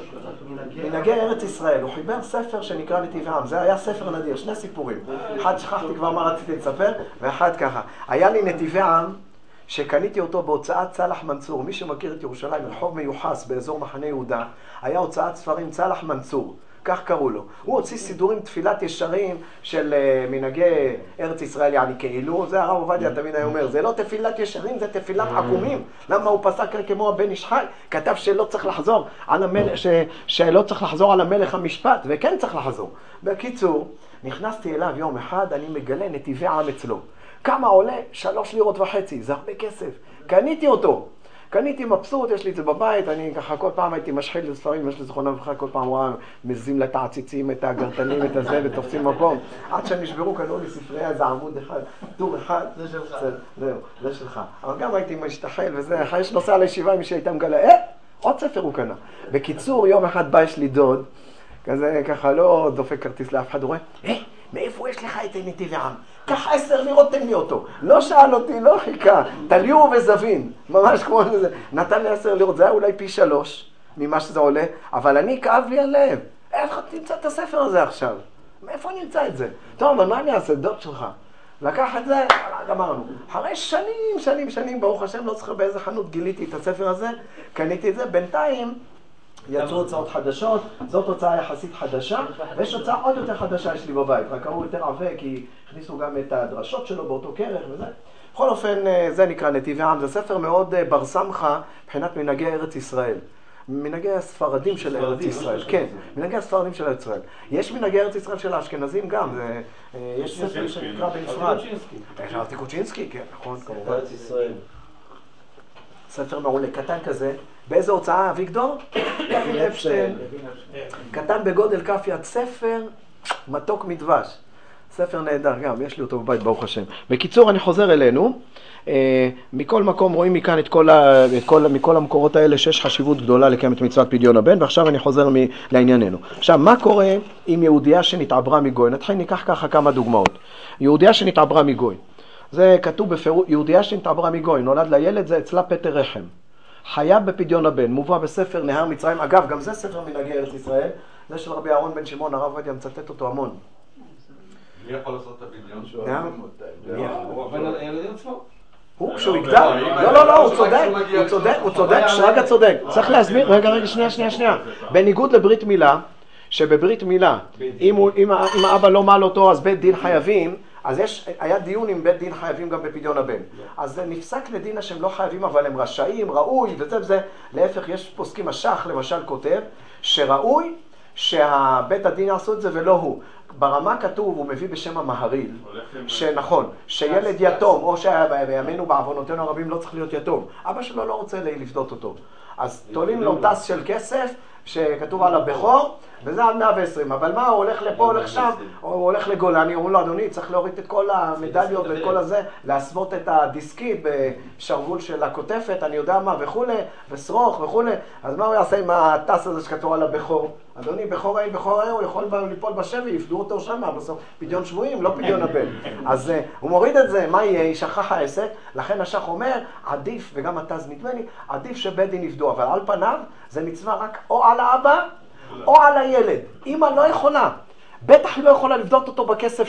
מנהגי ארץ ישראל, הוא חיבר ספר שנקרא נתיב העם, זה היה ספר נדיר, 2 סיפורים. אחד שכחתי כבר מה רציתי לספר, ואחד ככה. היה לי נתיבי עם שקניתי אותו בהוצאת צלח מנצור. מי שמכיר את ירושלים, רחוב מיוחס באזור מחנה יהודה, היה הוצאת ספרים צלח מנצור, כך קראו לו. הוא הוציא סידורים תפילת ישרים של מנהגי ארץ ישראל, יעני כאילו, זה הרב עובדיה תמיד היה אומר, זה לא תפילת ישרים, זה תפילת עקומים. למה הוא פסק כמו הבן איש חי? כתב שלא צריך לחזור על המלך, שלא צריך לחזור על המלך המשפט, וכן צריך לחזור. בקיצור, נכנסתי אליו יום אחד, אני מגלה נתיבי עם אצלו. כמה עולה? 3.5 לירות, זה הרבה כסף. קניתי אותו. קניתי מבסוט, יש לי את זה בבית, אני ככה כל פעם הייתי משחיל לספרים, יש לי זכרונה לברכה, כל פעם רואה, מזים לה את העציצים, את הגרטנים, את הזה, ותופסים מקום. עד שנשברו, קנו לי ספרייה, איזה עמוד אחד, טור אחד. זה שלך. זהו, זה שלך. אבל גם הייתי משתחל וזה, יש נוסע לישיבה, מי שהייתה מגלה, עוד ספר הוא קנה. בקיצור, יום אחד בא יש לי דוד, כזה ככה לא דופק כרטיס לאף אחד, הוא רואה, מאיפה יש לך את נתיב העם? קח 10 לירות, תן לי אותו. לא שאל אותי, לא חיכה. תליאו וזבין. ממש כמו זה. נתן לי 10 לירות, זה היה אולי פי 3 ממה שזה עולה, אבל אני כאב לי הלב. איך תמצא את הספר הזה עכשיו? מאיפה נמצא את זה? טוב, אבל מה אני אעשה? דוד שלך. לקח את זה, גמרנו. אחרי שנים, ברוך השם, לא זוכר באיזה חנות גיליתי את הספר הזה, קניתי את זה, בינתיים יצאו הוצאות חדשות, זאת הוצאה יחסית חדשה, ויש הוצאה עוד יותר חדשה יש לי בבית, רק קראו יותר עבה כי הכניסו גם את הדרשות שלו באותו כרך וזה. בכל אופן, זה נקרא נתיבי העם, זה ספר מאוד בר סמכה מבחינת מנהגי ארץ ישראל. מנהגי הספרדים של ארץ ישראל, כן, מנהגי הספרדים של ארץ ישראל. יש מנהגי ארץ ישראל של האשכנזים גם, יש ספר שנקרא בנפרד. ארתי קוצ'ינסקי, כן, נכון, כמובן. ארץ ישראל. ספר מעולה קטן כזה. באיזה הוצאה, אביגדור? לוין אפשטיין. קטן בגודל כף יד, ספר מתוק מדבש. ספר נהדר גם, יש לי אותו בבית, ברוך השם. בקיצור, אני חוזר אלינו. מכל מקום רואים מכאן מכל המקורות האלה שיש חשיבות גדולה לקיים את מצוות פדיון הבן, ועכשיו אני חוזר לענייננו. עכשיו, מה קורה עם יהודיה שנתעברה מגוי? נתחיל ניקח ככה כמה דוגמאות. יהודיה שנתעברה מגוי. זה כתוב בפירוש, יהודיה שנתעברה מגוי, נולד לילד, זה אצלה פטר רחם. חייב בפדיון הבן, מובא בספר נהר מצרים, אגב, גם זה ספר מנהגי ארץ ישראל, זה של רבי אהרון בן שמעון, הרב עובדיה מצטט אותו המון. מי יכול לעשות את הפדיון שלו? הוא הבן על הילדים עצמו? הוא, כשהוא יגדל, לא, הוא צודק, שרגע צודק. צריך להסביר, רגע, שנייה. בניגוד לברית מילה, שבברית מילה, אם האבא לא מעל אותו, אז בית דין חייבים, אז היה דיון אם בית דין חייבים גם בפדיון הבן. אז נפסק לדינה שהם לא חייבים, אבל הם רשאים, ראוי, וזה. להפך, יש פוסקים, השח למשל כותב, שראוי שהבית הדין יעשו את זה ולא הוא. ברמה כתוב, הוא מביא בשם המהריל, שנכון, שילד יתום, או שבימינו בעוונותינו הרבים לא צריך להיות יתום. אבא שלו לא רוצה לפדות אותו. אז תולים לו טס של כסף, שכתוב על הבכור, וזה עד 120. אבל מה, הוא הולך לפה, הולך שם, הוא הולך לגולני, אומרים לו, אדוני, צריך להוריד את כל המדליות ואת כל הזה, להסוות את הדיסקית בשרוול של הכותפת, אני יודע מה, וכולי, ושרוך וכולי. אז מה הוא יעשה עם הטס הזה שכתוב על הבכור? אדוני, בכור היה, הוא יכול ליפול בשבי, יפדו אותו שם, בסוף פדיון שבויים, לא פדיון הבן. אז הוא מוריד את זה, מה יהיה? שכח העסק, לכן השח אומר, עדיף, וגם הטס נדמה לי, עדיף שבית דין יפדו, אבל על פניו זה מצווה רק או על האבא, או על הילד. אמא לא יכולה. בטח היא לא יכולה לבדות אותו בכסף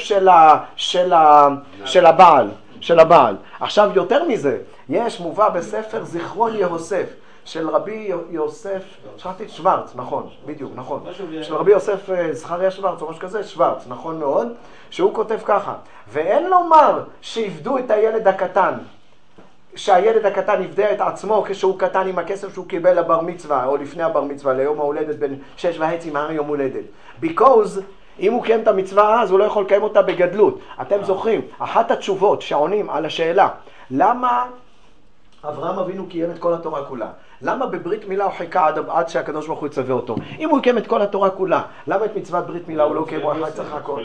של הבעל. עכשיו יותר מזה, יש מובא בספר זיכרון יהוסף, של רבי יוסף, שכחתי את שוורץ, נכון, בדיוק, נכון. של רבי יוסף זכריה שוורץ, או משהו כזה, שוורץ, נכון מאוד, שהוא כותב ככה, ואין לומר שיפדו את הילד הקטן, שהילד הקטן יפדה את עצמו כשהוא קטן עם הכסף שהוא קיבל לבר מצווה, או לפני הבר מצווה, ליום ההולדת בין 6:30 מהר יום הולדת. Because אם הוא קיים את המצווה אז הוא לא יכול לקיים אותה בגדלות. אתם זוכרים, אחת התשובות שעונים על השאלה, למה אברהם אבינו קיים את כל התורה כולה? למה בברית מילה הוא חיכה עד שהקדוש ברוך הוא יצווה אותו? אם הוא יקיים את כל התורה כולה, למה את מצוות ברית מילה הוא לא קיים, הוא אחד צריך הכל?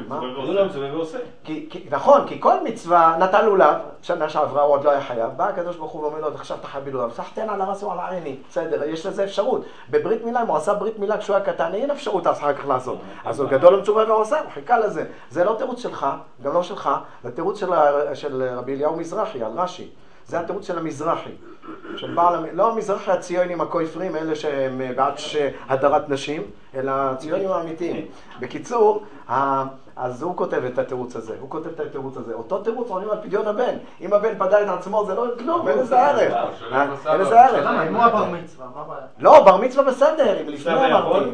נכון, כי כל מצווה נתן לולב, שנה שעברה הוא עוד לא היה חייב, בא הקדוש ברוך הוא ואומר לו, עכשיו אתה חייב בלולב, סחתן על הרס או על העיני, בסדר, יש לזה אפשרות. בברית מילה, אם הוא עשה ברית מילה כשהוא היה קטן, אין אפשרות אחר כך לעשות. אז הוא גדול ומצווה ועושה, הוא חיכה לזה. זה לא תירוץ שלך, גם לא שלך, זה תירוץ של רבי אליהו מזרחי, על רש"י. זה התירוץ של המזרחי, של לא המזרחי הציונים הכופרים, אלה שהם בעד הדרת נשים, אלא הציונים האמיתיים. בקיצור, אז הוא כותב את התירוץ הזה, אותו תירוץ עונים על פדיון הבן. אם הבן פדה את עצמו זה לא כלום, אין איזה ערך. אין איזה ערך. אם הוא הבר מצווה, מה בעיה? לא, בר מצווה בסדר, אם לפני אמרתי.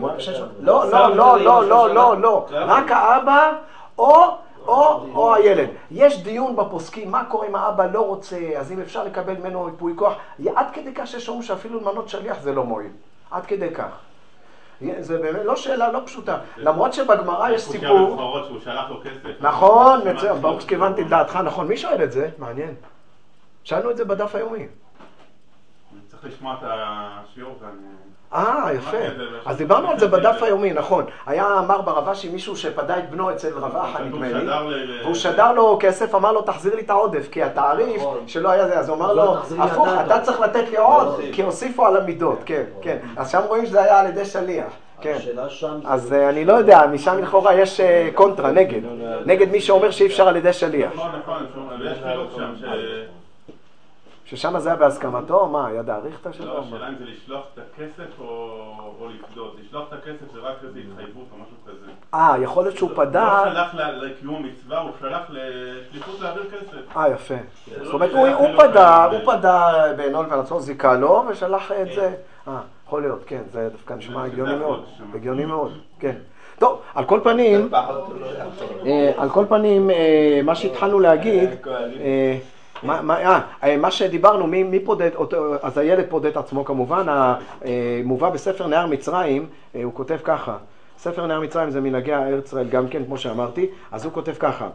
לא, רק האבא או הילד. יש דיון בפוסקים, מה קורה אם האבא לא רוצה, אז אם אפשר לקבל ממנו ייפוי כוח, עד כדי כך ששומעים שאפילו למנות שליח זה לא מועיל. עד כדי כך. זה באמת לא שאלה לא פשוטה. למרות שבגמרא יש סיפור... שהוא שלח לו כסף. נכון, ברוך שכיוונתי את דעתך, נכון. מי שואל את זה? מעניין. שאלנו את זה בדף היומי. אני צריך לשמוע את השיעור כאן. יפה. אז דיברנו על זה בדף היומי, נכון. היה אמר ברבשי מישהו שפדה את בנו אצל רב אחא, נדמה לי, והוא שדר לו כסף, אמר לו תחזיר לי את העודף, כי התעריף שלא היה זה, אז הוא אמר לו, הפוך, אתה צריך לתת לי עוד, כי הוסיפו על המידות, כן. אז שם רואים שזה היה על ידי שליח. אז אני לא יודע, משם לכאורה יש קונטרה, נגד מי שאומר שאי אפשר על ידי שליח. נכון, יש חילוק שם ששם זה היה בהסכמתו, מה, ידע אריכתא שלו? לא, השאלה אם זה לשלוח את הכסף או לפדות. לשלוח את הכסף זה רק איזו התחייבות או משהו כזה. יכול להיות שהוא פדה... לא שלח לקיום מצווה, הוא שלח לשליחות להעביר כסף. יפה. זאת אומרת, הוא פדה בעינו לבין עצמו, זיקה לו ושלח את זה. יכול להיות, כן, זה דווקא נשמע הגיוני מאוד, כן. טוב, על כל פנים, מה שהתחלנו להגיד, מה שדיברנו, מי פודד, אז הילד פודד עצמו כמובן, מובא בספר נהר מצרים, הוא כותב ככה, ספר נהר מצרים זה מנהגי ארץ ישראל גם כן, כמו שאמרתי, אז הוא כותב ככה,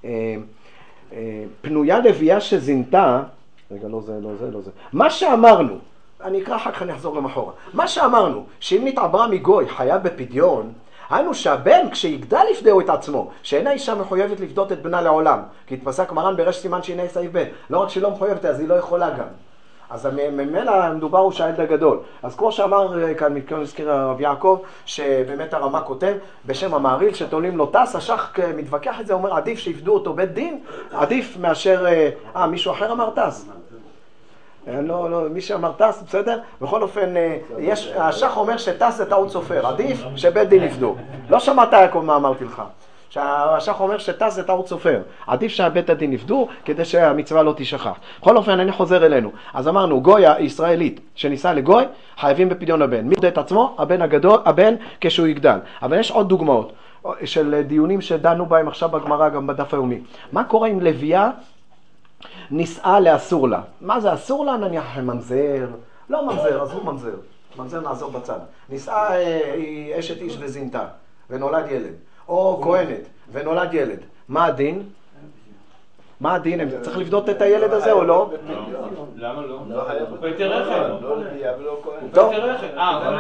פנויה לביאה שזינתה, רגע, לא זה, מה שאמרנו, אני אקרא אחר כך, אני אחזור גם אחורה, מה שאמרנו, שאם נתעברה מגוי חייב בפדיון, היינו שהבן כשיגדל יפדהו את עצמו, שאינה אישה מחויבת לפדות את בנה לעולם, כי התפסק מרן ברש סימן שהנה סעיף בן, לא רק שהיא לא מחויבת, אז היא לא יכולה גם. אז ממילא מדובר הוא שהילד הגדול. אז כמו שאמר כאן מתכוון הזכיר הרב יעקב, שבאמת הרמה כותב בשם המהרי"ל שתולים לו טס, השח מתווכח את זה, אומר עדיף שיפדו אותו בית דין, עדיף מאשר, מישהו אחר אמר טס. לא, מי שאמר טס, בסדר? בכל אופן, השח אומר שטס זה טעות סופר, עדיף שבית דין יפדו. לא שמעת יעקב מה אמרתי לך. שהשח אומר שטס זה טעות סופר, עדיף שהבית הדין יפדו כדי שהמצווה לא תשכח. בכל אופן, אני חוזר אלינו. אז אמרנו, גוי הישראלית שניסה לגוי, חייבים בפדיון הבן. מי פודה את עצמו? הבן כשהוא יגדל. אבל יש עוד דוגמאות. של דיונים שדנו בהם עכשיו בגמרא גם בדף היומי. מה קורה אם לוויה נישאה לאסור לה? מה זה אסור לה? נניח ממזר, לא ממזר, עזבו ממזר, ממזר נעזור בצד. נישאה היא אשת איש וזינתה ונולד ילד, או כהנת ונולד ילד. מה הדין? מה הדין? צריך לבדות את הילד הזה או לא? למה לא? פטר רחם. לא לוויה ולא כהן. טוב. פטר רחם.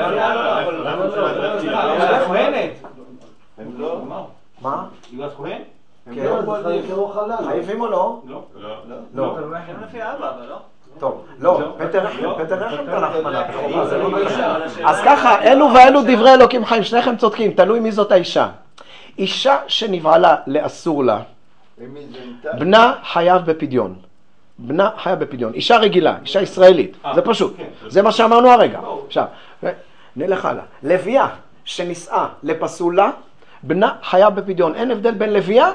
אבל כהנת. הם לא? מה? היא אז כהן? כן. חייבים או לא? לא. לא. לפי אבא, אבל לא? טוב, לא, פטר רחם תרחמנה בחובה, זה לא נקרא. אז ככה, אלו ואלו דברי אלוקים חיים, שניכם צודקים, תלוי מי זאת האישה. אישה שנבעלה לאסור לה, בנה חייב בפדיון. בנה חייב בפדיון. אישה רגילה, אישה ישראלית, זה פשוט. זה מה שאמרנו הרגע. עכשיו, נלך הלאה. לוויה שנישאה לפסולה, בנה חייב בפדיון. אין הבדל בין לוויה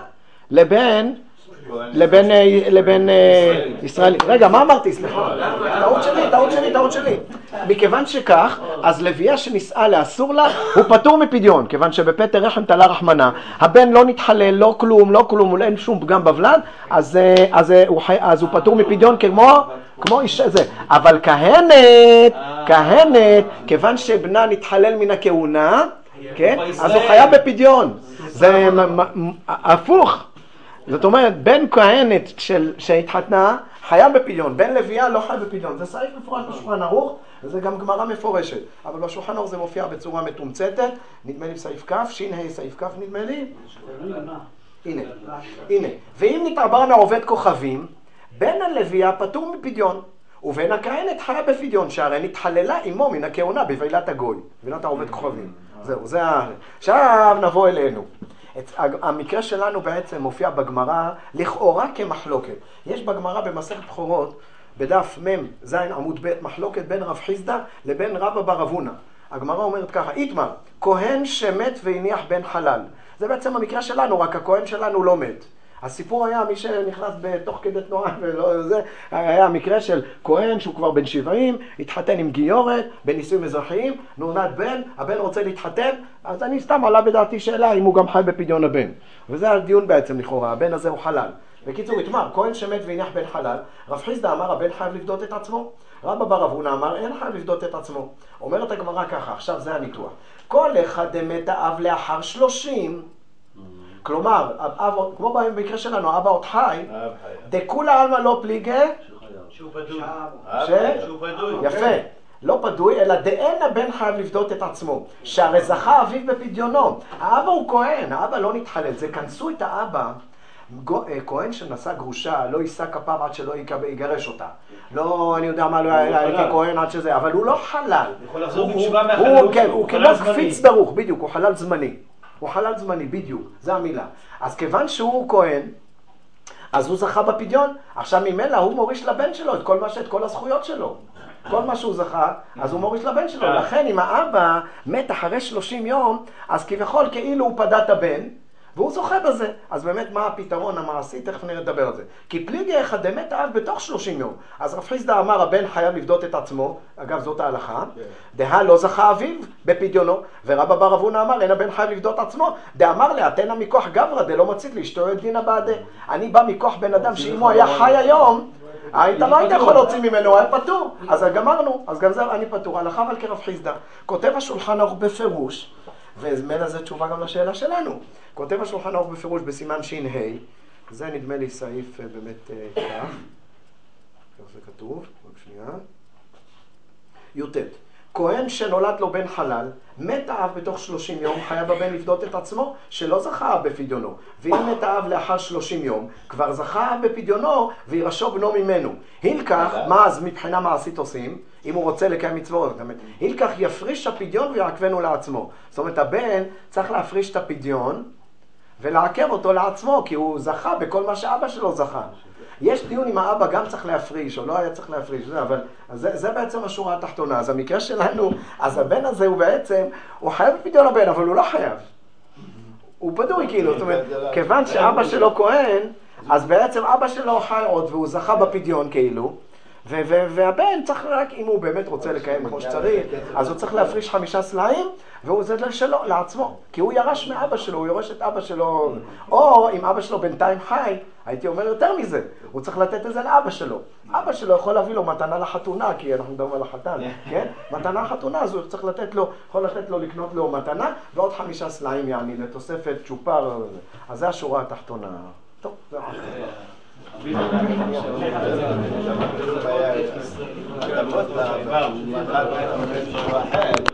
לבין ישראלי. רגע, מה אמרתי? סליחה. טעות שלי. מכיוון שכך, אז לוויה שנישאה לאסור לה, הוא פטור מפדיון, כיוון שבפטר רחם תלה רחמנה, הבן לא נתחלל, לא כלום, אין שום פגם בבלד, אז הוא פטור מפדיון כמו אישה זה. אבל כהנת, כיוון שבנה נתחלל מן הכהונה, כן? אז הוא חייב בפדיון. זה הפוך. זאת אומרת, בן כהנת שהתחתנה חייב בפדיון, בן לוויה לא חייב בפדיון. זה סעיף מפורש בשולחן ערוך, וזה גם גמרא מפורשת. אבל בשולחן ערוך זה מופיע בצורה מתומצתת, נדמה לי בסעיף כף, ש"ה סעיף כף נדמה לי. הנה. ואם נתעבר מעובד כוכבים, בן הלוויה פטור מפדיון, ובן הכהנת חייב בפדיון, שהרי נתחללה עמו מן הכהונה בבילת הגוי, בבילת העובד כוכבים. זהו, זה עכשיו נבוא אלינו. המקרה שלנו בעצם מופיע בגמרא לכאורה כמחלוקת. יש בגמרא במסכת בכורות, בדף מ' ז' עמוד ב', מחלוקת בין רב חיסדא לבין רבא בר אבונה. הגמרא אומרת ככה, איתמר, כהן שמת והניח בן חלל. זה בעצם המקרה שלנו, רק הכהן שלנו לא מת. הסיפור היה מי שנכנס בתוך כדי תנועה ולא זה, היה המקרה של כהן שהוא כבר בן 70, התחתן עם גיורת, בנישואים אזרחיים, נולד בן, הבן רוצה להתחתן, אז אני סתם עלה בדעתי שאלה אם הוא גם חי בפדיון הבן. וזה הדיון בעצם לכאורה, הבן הזה הוא חלל. בקיצור, התמר, כהן שמת והניח בן חלל, רב חיסדא אמר הבן חייב לפדות את עצמו, רבא בר אבונה אמר אין חייב לפדות את עצמו. אומרת הגמרא ככה, עכשיו זה הניתוח. כל אחד דמת האב לאחר 30, כלומר, כמו במקרה שלנו, אבא עוד חי, דכולה עלמא לא פליגה, שהוא פדוי. יפה, לא פדוי, אלא דאין הבן חייב לפדות את עצמו, שהרי זכה אביו בפדיונו. האבא הוא כהן, האבא לא נתחלל, זה כנסו את האבא, כהן שנשא גרושה, לא יישא כפיו עד שלא יגרש אותה. לא, אני יודע מה, לא היה כהן עד שזה, אבל הוא לא חלל. יכול לחזור בתשובה מהחללות שלו. הוא כמו קפיץ דרוך, בדיוק, הוא חלל זמני. הוא חלל זמני, בדיוק, זה המילה. אז כיוון שהוא כהן, אז הוא זכה בפדיון, עכשיו ממילא הוא מוריש לבן שלו את כל הזכויות שלו. כל מה שהוא זכה, אז הוא מוריש לבן שלו. לכן אם האבא מת אחרי 30 יום, אז כביכול כאילו הוא פדה את הבן, והוא זוכה בזה. אז באמת מה הפתרון המעשי? תכף נדבר על זה. כי פליגי אחד דמת האב בתוך 30 יום. אז רב חיסדא אמר הבן חייב לפדות את עצמו, אגב זאת ההלכה, דהה לא זכה אביו בפדיונו, ורבא בר אבונה אמר אין הבן חייב לפדות עצמו, דאמר לה תנא מכוח גברא דלא מצית לאשתו את דינא בעדה. אני בא מכוח בן אדם שאם הוא היה חי היום, אתה לא היית יכול להוציא ממנו, הוא היה פטור. אז גמרנו, אז גם זה אני פטור. הלכה אבל כרב חיסדא. כותב השולחן ערוך בפירוש, ומילא זה תשובה גם לשאלה שלנו. כותב השולחן ערוך בפירוש בסימן ש"ה, זה נדמה לי סעיף באמת כך זה כתוב, רק שנייה. י"ט, כהן שנולד לו בן חלל, מת האב בתוך 30 יום, חייב הבן לפדות את עצמו שלא זכה האב בפדיונו. ואם מת האב לאחר 30 יום, כבר זכה האב בפדיונו וירשו בנו ממנו. הילקח, מה אז מבחינה מעשית עושים? אם הוא רוצה לקיים מצוות, הילקח יפריש הפדיון ויעקבנו לעצמו. זאת אומרת, הבן צריך להפריש את הפדיון ולעקב אותו לעצמו, כי הוא זכה בכל מה שאבא שלו זכה. יש דיון אם האבא גם צריך להפריש או לא היה צריך להפריש, אבל זה בעצם השורה התחתונה. אז המקרה שלנו, אז הבן הזה הוא בעצם, הוא חייב בפדיון הבן, אבל הוא לא חייב. הוא פדוי כאילו, זאת אומרת, כיוון שאבא שלו כהן, אז בעצם אבא שלו חי עוד והוא זכה בפדיון כאילו, והבן צריך רק, אם הוא באמת רוצה לקיים כמו שצריך, אז הוא צריך להפריש 5 סלעים, והוא זה לשלו, לעצמו. כי הוא ירש מאבא שלו, הוא יורש את אבא שלו. או אם אבא שלו בינתיים חי, הייתי אומר יותר מזה, הוא צריך לתת את זה לאבא שלו. אבא שלו יכול להביא לו מתנה לחתונה, כי אנחנו מדברים על החתן, כן? מתנה לחתונה, אז הוא צריך לתת לו, יכול לתת לו, לקנות לו מתנה, ועוד 5 סלעים יעני, לתוספת צ'ופר. אז זה השורה התחתונה. טוב, זה אחר.